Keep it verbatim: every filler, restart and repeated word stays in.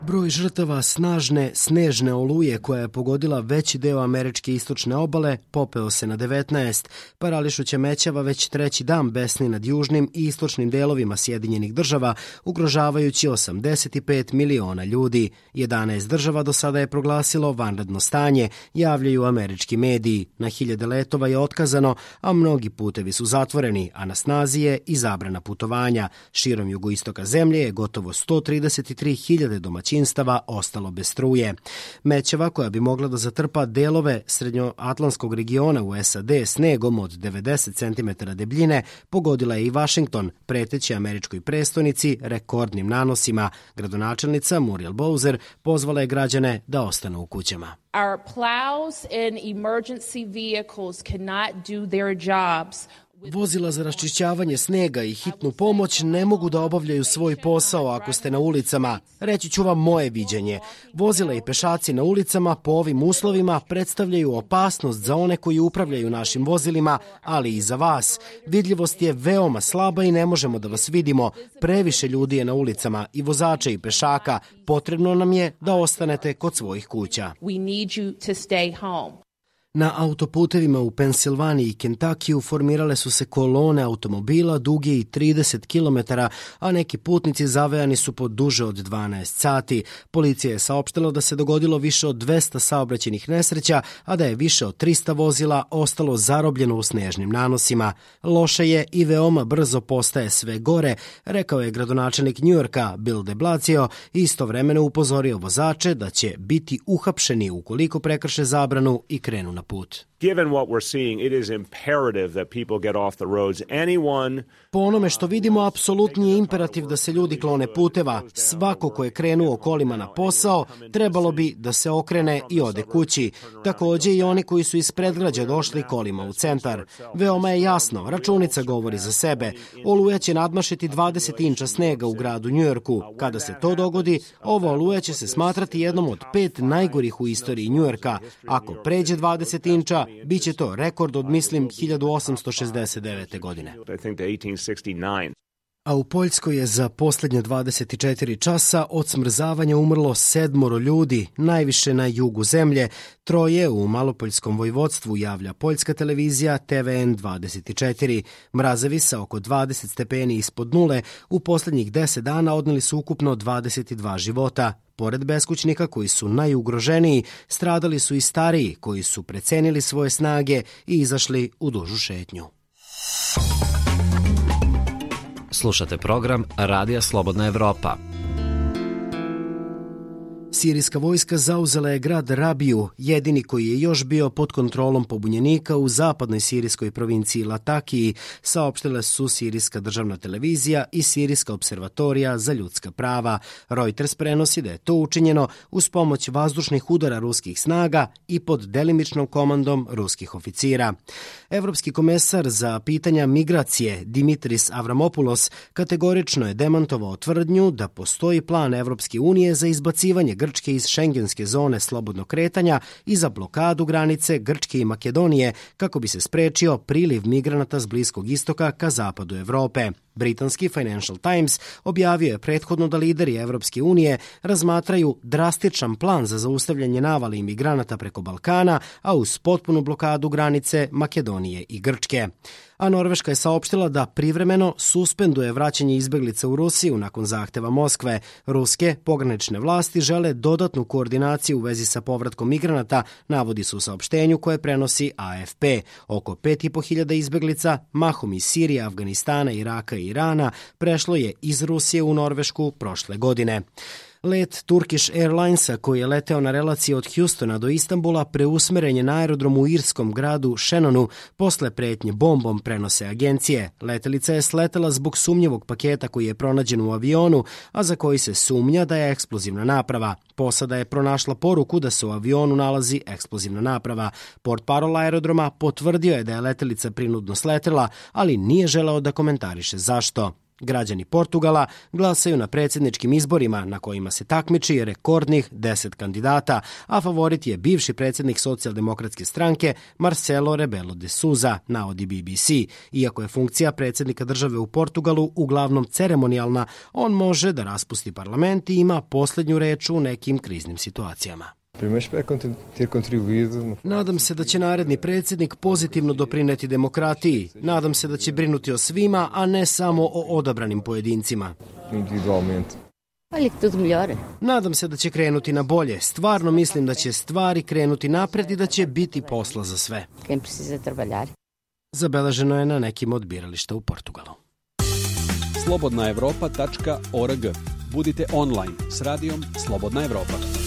Broj žrtava snažne snežne oluje koja je pogodila veći deo američke istočne obale popeo se na devetnaest. Parališuća mećava već treći dan besni nad južnim i istočnim delovima Sjedinjenih država, ugrožavajući osamdeset pet miliona ljudi. jedanaest država do sada je proglasilo vanredno stanje, javljaju američki mediji. Na hiljade letova je otkazano, a mnogi putevi su zatvoreni, a na snazi je i zabrana putovanja. Širom jugoistoka zemlje je gotovo sto trideset tri hiljade domaćinstava ostalo bez struje. Mećava koja bi mogla da zatrpa delove srednjoatlantskog regiona u S A D snegom od devedeset centimetara debljine pogodila je i Washington, preteći američkoj prestonici rekordnim nanosima. Gradonačelnica Muriel Bowser pozvala je građane da ostanu u kućama. Our plows and emergency vehicles cannot do their jobs. Vozila za raščišćavanje snega i hitnu pomoć ne mogu da obavljaju svoj posao ako ste na ulicama. Reći ću vam moje viđenje. Vozila i pešaci na ulicama po ovim uslovima predstavljaju opasnost za one koji upravljaju našim vozilima, ali i za vas. Vidljivost je veoma slaba i ne možemo da vas vidimo. Previše ljudi je na ulicama, i vozača i pešaka. Potrebno nam je da ostanete kod svojih kuća. We need you to stay home. Na autoputevima u Pensilvaniji i Kentakiju formirale su se kolone automobila duge i trideset kilometara, a neki putnici zavejani su po duže od dvanaest sati. Policija je saopštila da se dogodilo više od dvesta saobraćajnih nesreća, a da je više od trista vozila ostalo zarobljeno u snežnim nanosima. Loše je i veoma brzo postaje sve gore, rekao je gradonačelnik Njujorka Bill de Blasio i istovremeno upozorio vozače da će biti uhapšeni ukoliko prekrše zabranu i krenu na put. Given what we're seeing, it is imperative that people get off the roads. Anyone... Po onome što vidimo, apsolutni je imperativ da se ljudi klone puteva. Svako ko je krenuo kolima na posao, trebalo bi da se okrene i ode kući. Takođe i oni koji su iz predgrađa došli kolima u centar. Veoma je jasno, računica govori za sebe. Oluja će nadmašiti dvadeset inča snega u gradu Njujorku. Kada se to dogodi, ova oluja će se smatrati jednom od pet najgorih u istoriji Njujorka. Ako pređe dvadeset inča, biće to rekord od, mislim, hiljadu osamsto šezdeset devete. godine. A u Poljskoj je za posljednje dvadeset četiri časa od smrzavanja umrlo sedmoro ljudi, najviše na jugu zemlje, troje u Malopoljskom vojvodstvu, javlja poljska televizija T V N dvadeset četiri. Mrazevi sa oko dvadeset stepeni ispod nule u posljednjih deset dana odneli su ukupno dvadeset dva života. Pored beskućnika koji su najugroženiji, stradali su i stariji koji su precenili svoje snage i izašli u dužu šetnju. Slušate program Radija Slobodna Evropa. Sirijska vojska zauzela je grad Rabiju, jedini koji je još bio pod kontrolom pobunjenika u zapadnoj sirijskoj provinciji Latakiji, saopštile su Sirijska državna televizija i Sirijska observatorija za ljudska prava. Reuters prenosi da je to učinjeno uz pomoć vazdušnih udara ruskih snaga i pod delimičnom komandom ruskih oficira. Evropski komesar za pitanja migracije Dimitris Avramopoulos kategorično je demantovao tvrdnju da postoji plan Evropske unije za izbacivanje Grčke iz šengenske zone slobodnog kretanja i za blokadu granice Grčke i Makedonije kako bi se sprečio priliv migranata s Bliskog istoka ka zapadu Evrope. Britanski Financial Times objavio je prethodno da lideri Evropske unije razmatraju drastičan plan za zaustavljanje navale imigranata preko Balkana, a uz potpunu blokadu granice Makedonije i Grčke. A Norveška je saopštila da privremeno suspenduje vraćanje izbeglica u Rusiju nakon zahteva Moskve. Ruske pogranične vlasti žele dodatnu koordinaciju u vezi sa povratkom migranata, navodi se u saopštenju koje prenosi A F P. Oko pet i po hiljada izbeglica, mahom iz Sirije, Afganistana, Iraka i Irana, prešlo je iz Rusije u Norvešku prošle godine. Let Turkish Airlinesa koji je leteo na relaciji od Houstona do Istanbula preusmeren je na aerodrom u irskom gradu Shannonu posle pretnje bombom, prenose agencije. Letelica je sletela zbog sumnjivog paketa koji je pronađen u avionu, a za koji se sumnja da je eksplozivna naprava. Posada je pronašla poruku da se u avionu nalazi eksplozivna naprava. Portparol aerodroma potvrdio je da je letelica prinudno sletela, ali nije želeo da komentariše zašto. Građani Portugala glasaju na predsjedničkim izborima na kojima se takmiči rekordnih deset kandidata, a favorit je bivši predsjednik socijaldemokratske stranke Marcelo Rebelo de Sousa, navodi B B C. Iako je funkcija predsjednika države u Portugalu uglavnom ceremonijalna, on može da raspusti parlament i ima posljednju reč u nekim kriznim situacijama. Nadam se da će naredni predsjednik pozitivno doprineti demokratiji. Nadam se da će brinuti o svima, a ne samo o odabranim pojedincima. Nadam se da će krenuti na bolje. Stvarno mislim da će stvari krenuti napred i da će biti posla za sve. Zabeleženo je na nekim od birališta u Portugalu. slobodna evropa tačka org. Budite online s radijom Slobodna Evropa.